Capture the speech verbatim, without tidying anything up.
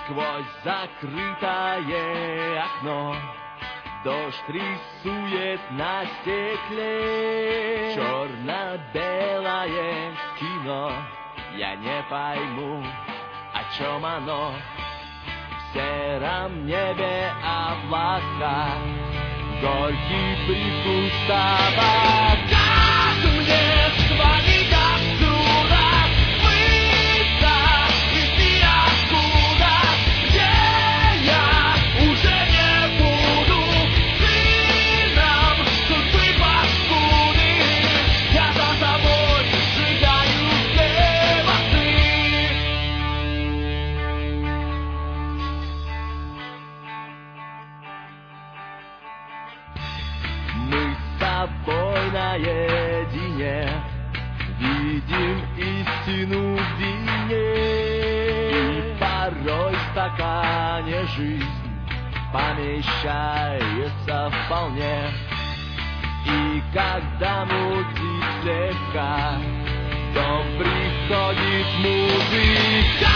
Сквозь закрытое окно дождь рисует на стекле черно-белое кино. Я не пойму, о чем оно. В сером небе облака, горький привкус табака. Мне свалить отсюда, быстро идти откуда, где я уже не буду сыном судьбы паскуды. Я за собой сжигаю все мосты. Мы с тобой наедине видим истину в вине, и порой в стакане жизнь помещается вполне. И когда мутить слегка, то приходит музыка.